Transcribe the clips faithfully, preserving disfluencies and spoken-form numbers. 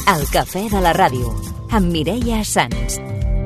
El cafè de la ràdio, amb Mireia Sans.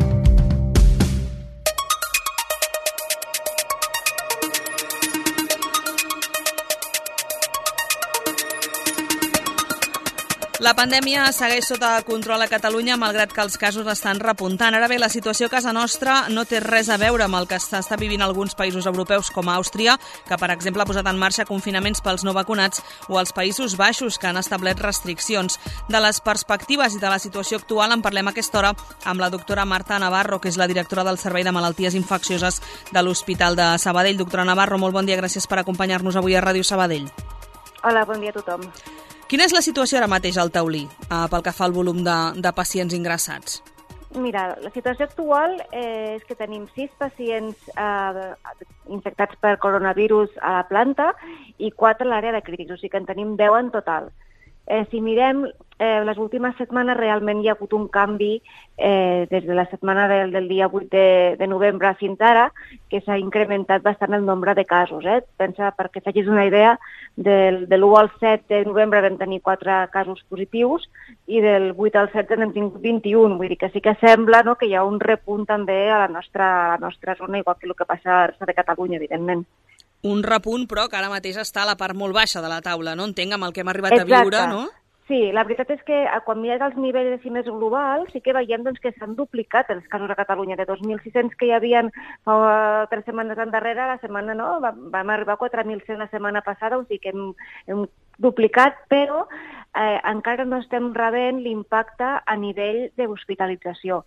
La pandèmia segueix sota control a Catalunya, malgrat que els casos estan repuntant. Ara bé, la situació a casa nostra no té res a veure amb el que està vivint alguns països europeus, com Àustria, que, per exemple, ha posat en marxa confinaments pels no vacunats, o els Països Baixos, que han establert restriccions. De les perspectives i de la situació actual en parlem a aquesta hora amb la doctora Marta Navarro, que és la directora del Servei de Malalties Infeccioses de l'Hospital de Sabadell. Doctora Navarro, molt bon dia, gràcies per acompanyar-nos avui a Ràdio Sabadell. Hola, bon dia a tothom. Quina és la situació ara mateix al taulí, eh, pel que fa al volum de, de pacients ingressats? Mira, la situació actual eh, és que tenim sis pacients eh, infectats per coronavirus a la planta i quatre a l'àrea de crítics, o sigui que en tenim deu en total. Eh, si mirem eh, les últimes setmanes, realment hi ha hagut un canvi eh, des de la setmana del, del dia vuit de, de novembre fins ara, que s'ha incrementat bastant el nombre de casos. Eh? Pensa, perquè facis una idea, del, de l'u al set de novembre vam tenir quatre casos positius i del vuit al setze n'hem tingut vint-i-un. Vull dir que sí que sembla, no, que hi ha un repunt també a la nostra, a la nostra zona, igual que el que passa a de Catalunya, evidentment. Un repunt, però, que ara mateix està a la part molt baixa de la taula, no? Entenc, amb el que hem arribat Exacte. a viure, no? Sí, la veritat és que quan mires els nivells més globals sí que veiem doncs, que s'han duplicat els casos a Catalunya. De dos mil sis-cents que hi havia fa tres setmanes endarrere, la setmana no, vam arribar a quatre mil cent la setmana passada, o sigui que hem, hem duplicat, però eh, encara no estem rebent l'impacte a nivell d'hospitalització.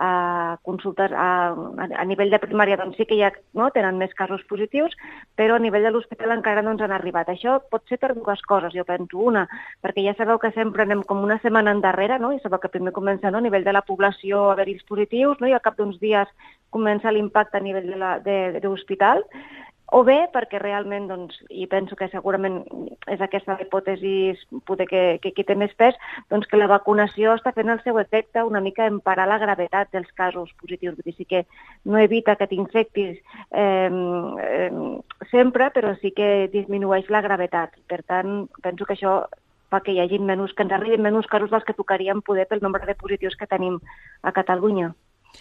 A consultes a, a nivell de primària doncs sí que hi ha, no, tenen més casos positius, però a nivell de l'hospital encara no ens han arribat. Això pot ser per dues coses, jo penso. Una, perquè ja sabeu que sempre anem com una setmana endarrere, no? I sabeu que primer comença, no, a nivell de la població a haver-hi els positius, no? I al cap d'uns dies comença l'impacte a nivell de, la, de, de l'hospital. O bé perquè realment, doncs, i penso que segurament és aquesta la hipòtesi poder que, que aquí té més pes, doncs que la vacunació està fent el seu efecte una mica en parar la gravetat dels casos positius. Vull dir, sí que no evita que t'infectis eh, eh, sempre, però sí que disminueix la gravetat. Per tant, penso que això fa que hi hagi menys, que ens arribin menys casos dels que tocarien poder pel nombre de positius que tenim a Catalunya.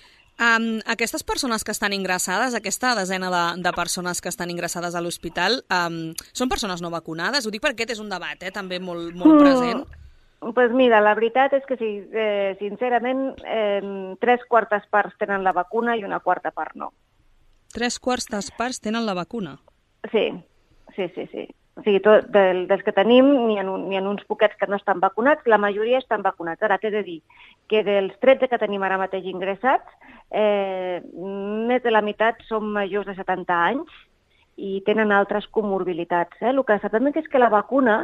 Um, aquestes persones que estan ingressades, aquesta desena de, de persones que estan ingressades a l'hospital, um, són persones no vacunades? Ho dic perquè aquest és un debat eh, també molt, molt present. Doncs pues mira, la veritat és que sí, eh, sincerament eh, tres quartes parts tenen la vacuna i una quarta part no. Tres quartes parts tenen la vacuna? Sí, sí, sí, sí. O sigui, tot, del, dels que tenim, n'hi ha, n'hi ha uns poquets que no estan vacunats, la majoria estan vacunats. Ara t'he de dir que dels tretze que tenim ara mateix ingressats, eh, més de la meitat són majors de setanta anys i tenen altres comorbilitats. Eh? El que sabem és que la vacuna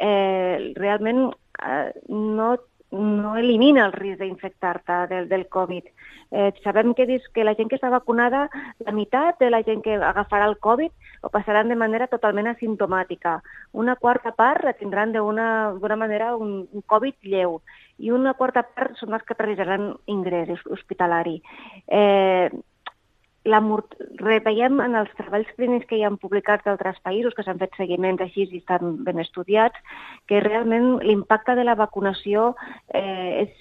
eh, realment eh, no no elimina el risc d'infectar-te del, del Covid. Eh, sabem que, que la gent que està vacunada, la meitat de la gent que agafarà el Covid ho passaran de manera totalment asimptomàtica. Una quarta part la tindran d'una d'una manera un, un Covid lleu i una quarta part són els que realitzaran ingrés hospitalari. Eh, La mort... Veiem en els treballs clínics que hi han publicats d'altres països, que s'han fet seguiments així i estan ben estudiats, que realment l'impacte de la vacunació eh, és,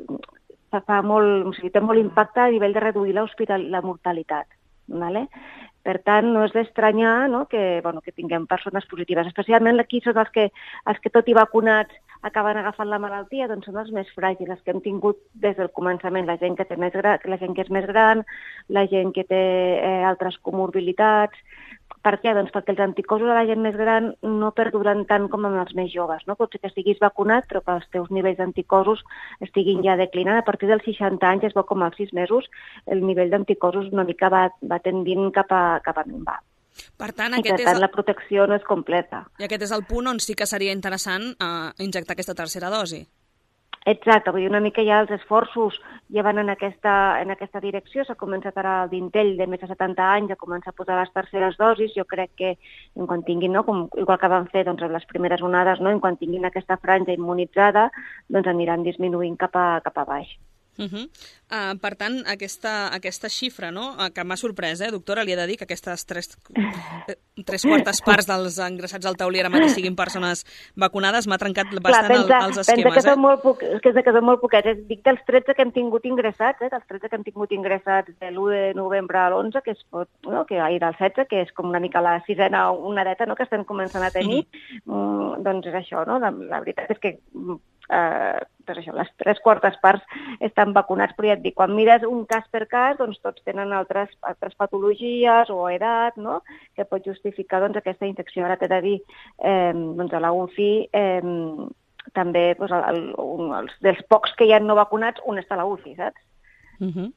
és, fa molt, o sigui, té molt impacte a nivell de reduir la mortalitat. Vale? Per tant, no és d'estranyar, no, que, bueno, que tinguem persones positives. Especialment aquí són els que, els que tot i vacunats acaben agafant la malaltia, doncs són els més fràgils, els que hem tingut des del començament, la gent que té més gran, la gent que és més gran, la gent que té eh, altres comorbilitats. Per què? Doncs perquè els anticossos de la gent més gran no perduren tant com en els més joves. No? Pot ser que estiguis vacunat, però que els teus nivells d'anticossos estiguin ja declinant. A partir dels seixanta anys es veu com als sis mesos el nivell d'anticossos una mica va, va tendint cap a, cap a minvar. Per tant, I aquest per tant, és el... la protecció no és completa. I aquest és el punt on sí que seria interessant eh, injectar aquesta tercera dosi. Exacte, vull dir, una mica ja els esforços ja van en aquesta, en aquesta direcció. S'ha començat ara el dintell de més de setanta anys a començar a posar les terceres dosis. Jo crec que en quan tinguin, no, com, igual que van fer doncs, les primeres onades, no, en quan tinguin aquesta franja immunitzada, doncs aniran disminuint cap a, cap a baix. Uh -huh. uh, per tant, aquesta, aquesta xifra, no?, uh, que m'ha sorprès, eh, doctora, li he de dir que aquestes tres, eh, tres quartes parts dels ingressats al taulí ara mateix siguin persones vacunades, m'ha trencat bastant Clar, pensa, el, els esquemes. Pensa que eh? són molt, poc, que, que són molt poquets. Dic dels tretze que hem tingut ingressats, eh, dels tretze que hem tingut ingressats de l'u de novembre a l'onze, que es pot, no?, que ahir del setze, que és com una mica la sisena onadeta, no?, que estem començant a tenir, uh -huh. mm, doncs és això, no?, la, la veritat és que eh, doncs això, les tres quartes parts estan vacunats, però ja et dic, quan mires un cas per cas, doncs tots tenen altres, altres patologies o edat, no?, que pot justificar doncs, aquesta infecció. Ara t'he de dir, eh, doncs a la U C I eh, també doncs, el, el, un, els, dels pocs que hi ha no vacunats, un està a la U C I, saps? Uh -huh.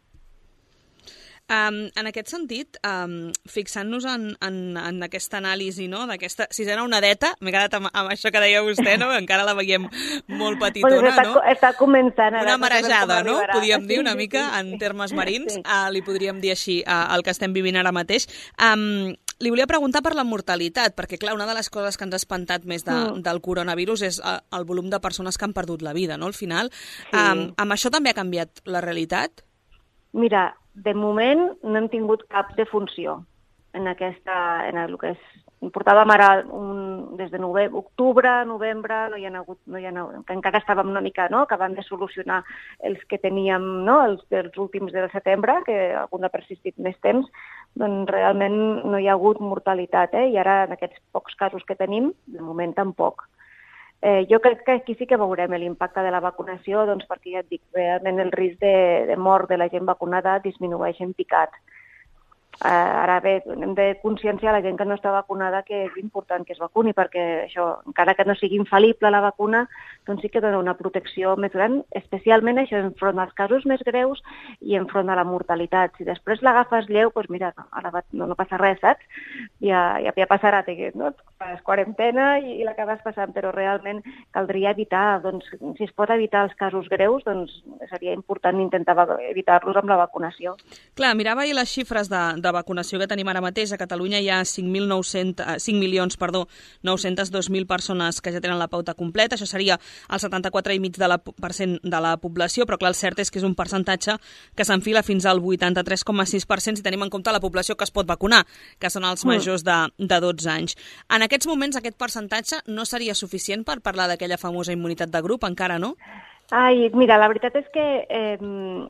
Um, en aquest sentit, um, fixant-nos en, en, en aquesta anàlisi, no?, d'aquesta sisena onadeta, m'he quedat amb, amb això que deia vostè, no?, encara la veiem molt petitona, pues està, no? Està començant. Ara, una marejada, no?, podríem dir una sí, mica, sí, en termes marins, sí. uh, li podríem dir així, uh, el que estem vivint ara mateix. Um, li volia preguntar per la mortalitat, perquè, clar, una de les coses que ens ha espantat més de, mm. del coronavirus és uh, el volum de persones que han perdut la vida, no?, al final. Sí. Um, amb això també ha canviat la realitat? Mira, de moment no hem tingut cap defunció en aquesta, en el que és, portàvem ara un, des de novembre, octubre, novembre, no hi ha hagut, no hi ha hagut, que encara estàvem una mica, no?, acabant de solucionar els que teníem, no?, els dels últims del setembre, que algun ha persistit més temps, doncs realment no hi ha hagut mortalitat, eh? I ara en aquests pocs casos que tenim, de moment tampoc. Eh, jo crec que aquí sí que veurem l'impacte de la vacunació, doncs perquè ja et dic, realment el risc de, de mort de la gent vacunada disminueix en picat. Eh, ara bé, hem de conscienciar la gent que no està vacunada que és important que es vacuni, perquè això, encara que no sigui infal·lible la vacuna, doncs sí que dona una protecció més gran, especialment això enfront als casos més greus i enfront a la mortalitat. Si després l'agafes lleu, doncs mira, no, ara no, no passa res, saps? Ja, ja, ja passarà, no? Fas quarantena i, i l'acabes passant, però realment caldria evitar, doncs, si es pot evitar els casos greus, doncs seria important intentar evitar-los amb la vacunació. Clar, mirava ahir les xifres de, de vacunació que tenim ara mateix. A Catalunya hi ha cinc milions nou-cents dos mil persones que ja tenen la pauta completa. Això seria el setanta-quatre coma cinc per cent de la població, però clar, el cert és que és un percentatge que s'enfila fins al vuitanta-tres coma sis per cent si tenim en compte la població que es pot vacunar, que són els majors de, de dotze anys. En aquests moments aquest percentatge no seria suficient per parlar d'aquella famosa immunitat de grup, encara no? Ai, mira, la veritat és que eh,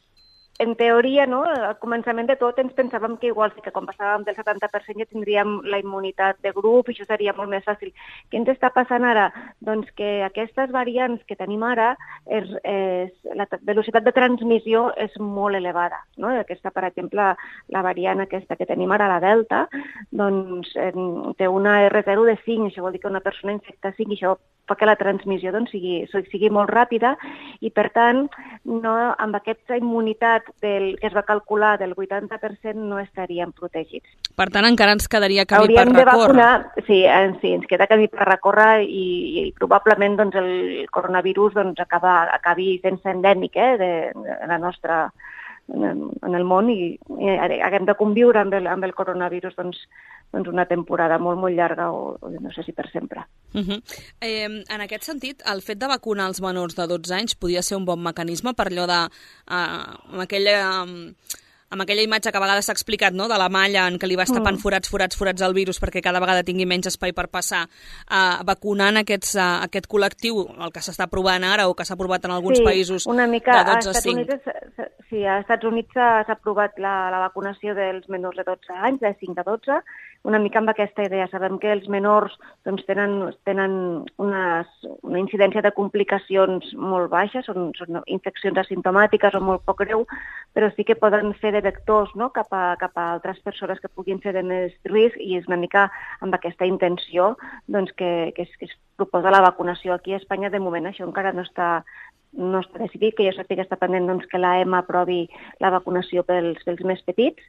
en teoria, no, al començament de tot ens pensàvem que igual sí que quan passàvem del setanta per cent ja tindríem la immunitat de grup i això seria molt més fàcil. Què ens està passant ara? Doncs que aquestes variants que tenim ara, és, és, la velocitat de transmissió és molt elevada, no? Aquesta, per exemple, la variant aquesta que tenim ara, la Delta, doncs en, té una erre zero de cinc, això vol dir que una persona infecta cinc, i això fa que la transmissió doncs, sigui, sigui molt ràpida i, per tant, no, amb aquesta immunitat del, que es va calcular del vuitanta per cent no estaríem protegits. Per tant, encara ens quedaria camí Hauríem per recórrer. Vacunar, sí, sí, ens queda camí per recórrer i, i probablement doncs, el coronavirus doncs, acaba, acabi fent-se endèmic eh, de, de la nostra, en, en el món i, i haguem de conviure amb el, amb el coronavirus doncs, doncs una temporada molt, molt llarga o, o no sé si per sempre. Uh -huh. eh, en aquest sentit, el fet de vacunar els menors de dotze anys podia ser un bon mecanisme per allò de... Uh, amb aquella... Um, amb aquella imatge que a vegades s'ha explicat, no?, de la malla en què li vas tapant mm. forats, forats, forats al virus perquè cada vegada tingui menys espai per passar, uh, vacunant aquests, uh, aquest col·lectiu, el que s'està provant ara o que s'ha provat en alguns sí, països una mica de dotze a cinc. Units, sí, als Estats Units s'ha aprovat la, la vacunació dels menors de dotze anys, de cinc a dotze, una mica amb aquesta idea. Sabem que els menors doncs, tenen, tenen unes, una incidència de complicacions molt baixa, són, són infeccions asimptomàtiques o molt poc greu, però sí que poden fer de vectors no? cap, a, cap a altres persones que puguin ser de més risc i és una mica amb aquesta intenció doncs, que, que, es, que es proposa la vacunació. Aquí a Espanya, de moment, això encara no està, no està decidit, que jo sàpiga està pendent doncs, que l'A E M A aprovi la vacunació pels, pels més petits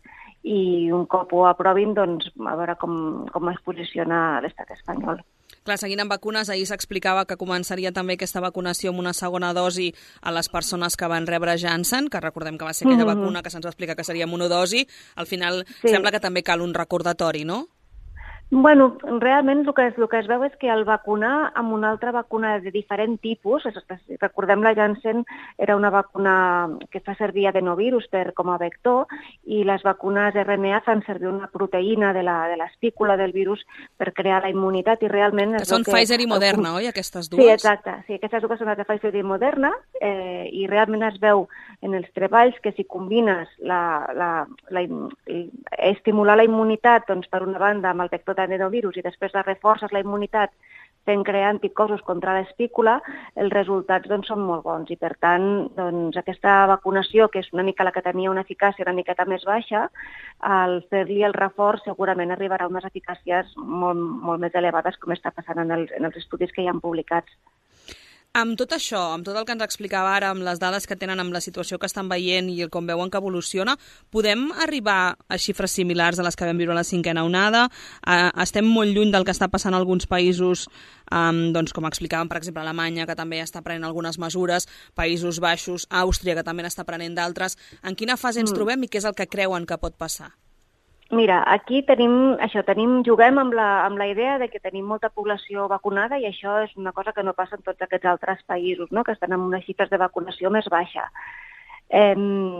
i un cop ho aprovin, doncs, a veure com, com es posiciona l'estat espanyol. Clar, seguint amb vacunes, ahir s'explicava que començaria també aquesta vacunació amb una segona dosi a les persones que van rebre Janssen, que recordem que va ser aquella mm-hmm. vacuna que se'ns va explicar que seria monodosi. Al final sí. Sembla que també cal un recordatori, no? Bueno, realment el que, es, el que es veu és que al vacunar amb una altra vacuna de diferent tipus, recordem la Janssen era una vacuna que fa servir adenovirus per, com a vector, i les vacunes R N A fan servir una proteïna de la, de l'espícula del virus per crear la immunitat i realment... Que són que, Pfizer i Moderna, el, oi, aquestes dues? Sí, exacte. Sí, aquestes dues són les de Pfizer i Moderna eh, i realment es veu en els treballs que si combines la, la, la, estimular la immunitat doncs, per una banda amb el vector adenovirus i després la reforces la immunitat fent crear anticossos contra l'espícula, els resultats doncs, són molt bons i per tant doncs, aquesta vacunació, que és una mica la que tenia una eficàcia una miqueta més baixa, al fer-li el reforç segurament arribarà a unes eficàcies molt, molt més elevades com està passant en els, en els estudis que hi han publicats. Amb tot això, amb tot el que ens explicava ara, amb les dades que tenen, amb la situació que estan veient i com veuen que evoluciona, podem arribar a xifres similars a les que vam viure a la cinquena onada? Eh, estem molt lluny del que està passant a alguns països, eh, doncs, com explicaven, per exemple, Alemanya, que també està prenent algunes mesures, Països Baixos, Àustria, que també n'està prenent d'altres. En quina fase ens mm. trobem i què és el que creuen que pot passar? Mira, aquí tenim, això, tenim, juguem amb la, amb la idea de que tenim molta població vacunada i això és una cosa que no passa en tots aquests altres països, no? Que estan amb unes xifres de vacunació més baixa. Eh,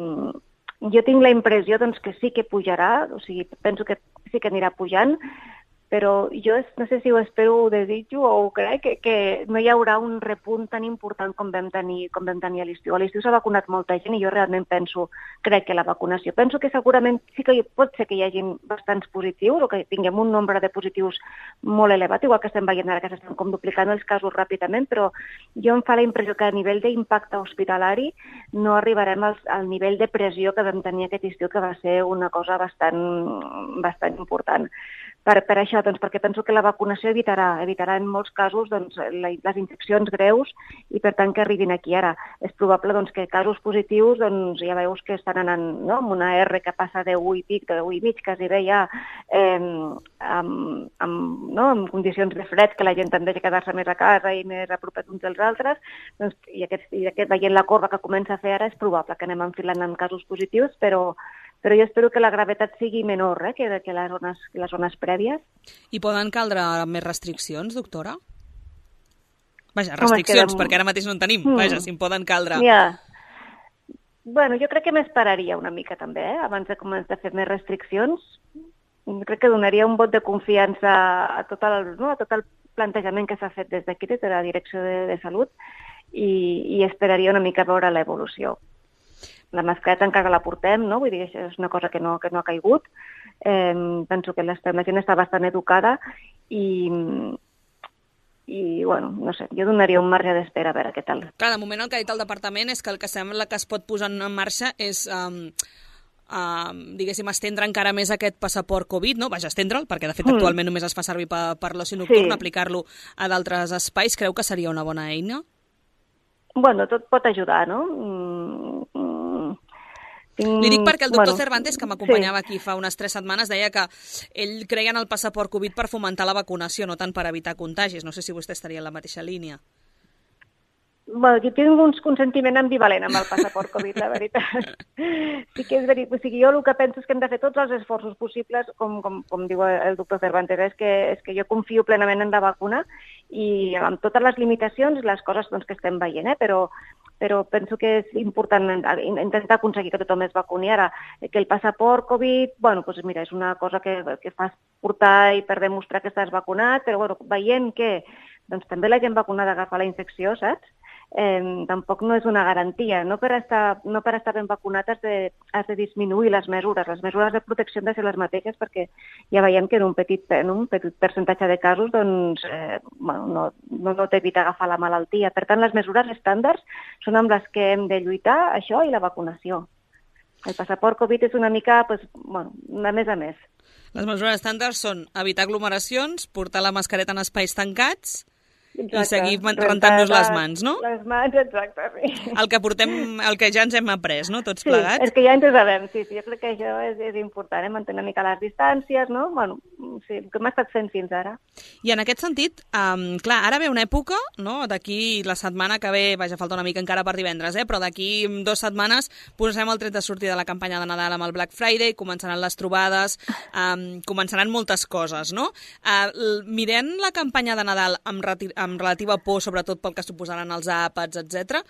jo tinc la impressió doncs, que sí que pujarà, o sigui, penso que sí que anirà pujant, però jo no sé si ho espero, ho desitjo o ho crec, que, que no hi haurà un repunt tan important com vam tenir, com vam tenir a l'estiu. A l'estiu s'ha vacunat molta gent i jo realment penso, crec que la vacunació, penso que segurament sí que pot ser que hi hagi bastants positius o que tinguem un nombre de positius molt elevat, igual que estem veient ara que s'estan com duplicant els casos ràpidament, però jo em fa la impressió que a nivell d'impacte hospitalari no arribarem al, al nivell de pressió que vam tenir aquest estiu, que va ser una cosa bastant, bastant important. Per, per això, doncs, perquè penso que la vacunació evitarà, evitarà en molts casos doncs, la, les infeccions greus i per tant que arribin aquí ara. És probable doncs, que casos positius doncs, ja veus que estan anant no? amb una R que passa de u i pic, de u i mig, quasi bé ja eh, amb, amb, no? amb condicions de fred, que la gent tendeix a quedar-se més a casa i més apropats uns dels altres, doncs, i, aquest, i aquest, veient la corba que comença a fer ara, és probable que anem enfilant en casos positius, però però jo espero que la gravetat sigui menor eh, que, que les zones, les zones prèvies. I poden caldre més restriccions, doctora? Vaja, restriccions, Home, perquè ara mateix no en tenim. Mm. Vaja, si en poden caldre. Ja. Bueno, jo crec que m'esperaria una mica també, eh, abans de començar a fer més restriccions. Jo crec que donaria un vot de confiança a tot el, no, a tot el plantejament que s'ha fet des d'aquí, des de la Direcció de, de Salut, i, i esperaria una mica veure l'evolució. La mascareta encara la portem, no? Vull dir, això és una cosa que no, que no ha caigut. Eh, penso que la gent està bastant educada i, i, bueno, no sé, jo donaria un marge d'espera a veure què tal. Clar, de moment el que ha dit el departament és que el que sembla que es pot posar en marxa és... Um... Uh, diguéssim, estendre encara més aquest passaport Covid, no? Vaja, estendre'l, perquè de fet mm. actualment només es fa servir per, per l'oci nocturn, sí. Aplicar-lo a d'altres espais. Creu que seria una bona eina? Bueno, tot pot ajudar, no? Mm, tinc... Li dic perquè el doctor bueno, Cervantes, que m'acompanyava sí. aquí fa unes tres setmanes, deia que ell creia en el passaport Covid per fomentar la vacunació, no tant per evitar contagis. No sé si vostè estaria en la mateixa línia. Bueno, jo tinc un sentiment ambivalent amb el passaport Covid, la veritat. Sí que és veritat. O sigui, jo el que penso és que hem de fer tots els esforços possibles, com, com, com diu el doctor Cervantes, és que, és que jo confio plenament en la vacuna i amb totes les limitacions, les coses doncs, que estem veient, eh? però, però penso que és important intentar aconseguir que tothom es vacuni. Ara, que el passaport Covid, bueno, doncs mira, és una cosa que, que fas portar i per demostrar que estàs vacunat, però bueno, veient que doncs, també la gent vacunada agafa la infecció, saps? Eh, tampoc no és una garantia. No per estar, no per estar ben vacunat has de, has de disminuir les mesures. Les mesures de protecció han de ser les mateixes perquè ja veiem que en un petit, en un petit percentatge de casos doncs, eh, bueno, no, no, no t'evita agafar la malaltia. Per tant, les mesures estàndards són amb les que hem de lluitar, això i la vacunació. El passaport Covid és una mica, pues, bueno, de més a més. Les mesures estàndards són evitar aglomeracions, portar la mascareta en espais tancats I seguir rentant-nos les mans, no? Les mans, exacte, sí. El que portem, el que ja ens hem après, no? Tots plegats. Sí, és que ja ens ho sabem, sí, sí. Jo crec que això és, és important, eh? Mantenir una mica les distàncies, no? Bueno, sí, que hem estat fent fins ara. I en aquest sentit, um, clar, ara ve una època, no? D'aquí la setmana que ve, vaja, falta una mica encara per divendres, eh? Però d'aquí dues setmanes posarem el tret de sortida de la campanya de Nadal amb el Black Friday, començaran les trobades, um, començaran moltes coses, no? Uh, mirem la campanya de Nadal amb, amb relativa por, sobretot pel que suposaran els àpats, etcètera?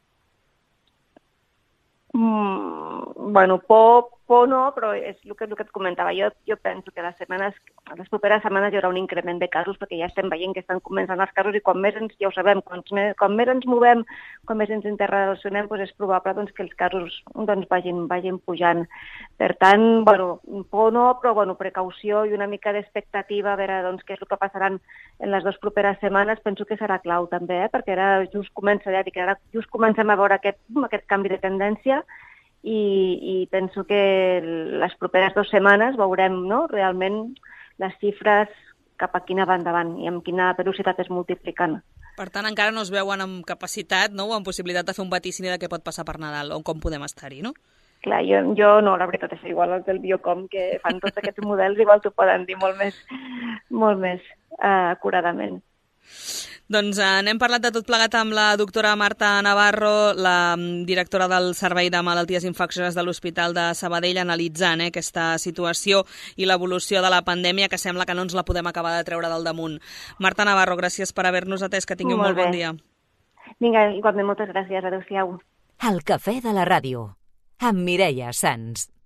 Mm, bueno, por, por no, però és el que, el que et comentava. Jo, jo penso que les setmanes, les properes setmanes hi haurà un increment de casos perquè ja estem veient que estan començant els casos i quan més ens, ja ho sabem, quan més, quan més ens movem, quan més ens interrelacionem, doncs és probable doncs, que els casos doncs, vagin, vagin pujant. Per tant, bueno, por no, però bueno, precaució i una mica d'expectativa a veure doncs, què és el que passaran en les dues properes setmanes, penso que serà clau també, eh? Perquè ara just comença, ja dic, ara just comencem a veure aquest, aquest canvi de tendència i, i penso que les properes dues setmanes veurem, no?, realment les xifres cap a quina banda van i amb quina velocitat es multipliquen. Per tant, encara no es veuen amb capacitat, no?, o amb possibilitat de fer un vaticini de què pot passar per Nadal o com podem estar-hi, no? Clar, jo, jo no, la veritat és igual els del Biocom que fan tots aquests models, igual t'ho poden dir molt més, molt més uh, acuradament. Doncs eh, n'hem parlat de tot plegat amb la doctora Marta Navarro, la directora del Servei de Malalties Infeccioses de l'Hospital de Sabadell, analitzant eh, aquesta situació i l'evolució de la pandèmia, que sembla que no ens la podem acabar de treure del damunt. Marta Navarro, gràcies per haver-nos atès, que tingueu molt, molt bon dia. Vinga, igualment, moltes gràcies, adéu-siau. El cafè de la ràdio, amb Mireia Sans.